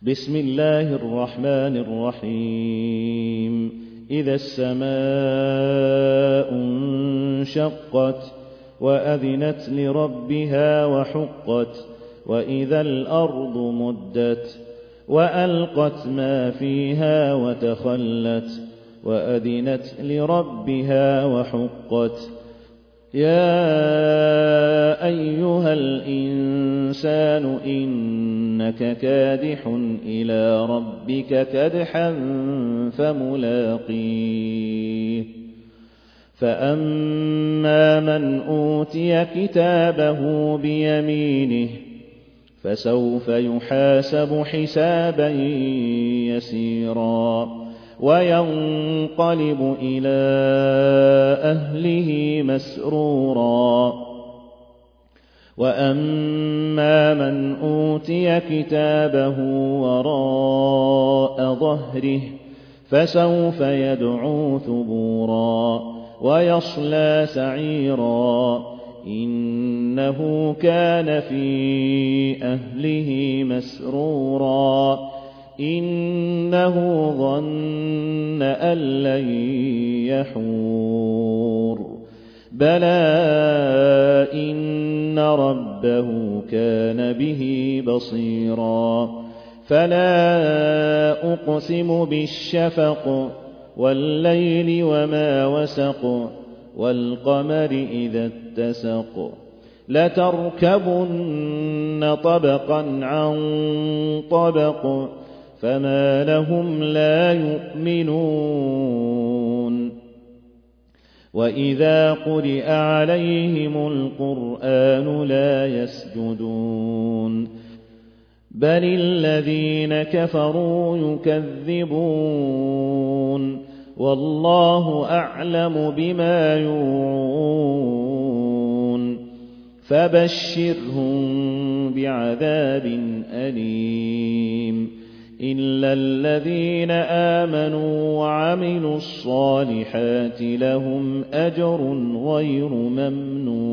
بسم الله الرحمن الرحيم إذا السماء انشقت وأذنت لربها وحقت وإذا الأرض مدت وألقت ما فيها وتخلت وأذنت لربها وحقت يا أيها الإنسان إنك كادح إلى ربك كدحا فملاقيه فأما من أوتي كتابه بيمينه فسوف يحاسب حسابا يسيرا وينقلب إلى أهله مسرورا وأما من أوتي كتابه وراء ظهره فسوف يدعو ثبورا ويصلى سعيرا إنه كان في أهله مسرورا إنه ظن أن لن يحور بلى إن ربه كان به بصيرا فلا أقسم بالشفق والليل وما وسق والقمر إذا اتسق لتركبن طبقا عن طبق فما لهم لا يؤمنون وإذا قرئ عليهم القرآن لا يسجدون بل الذين كفروا يكذبون والله أعلم بما يوعون فبشرهم بعذاب أليم إلا الذين آمنوا وعملوا الصالحات لهم أجر غير ممنون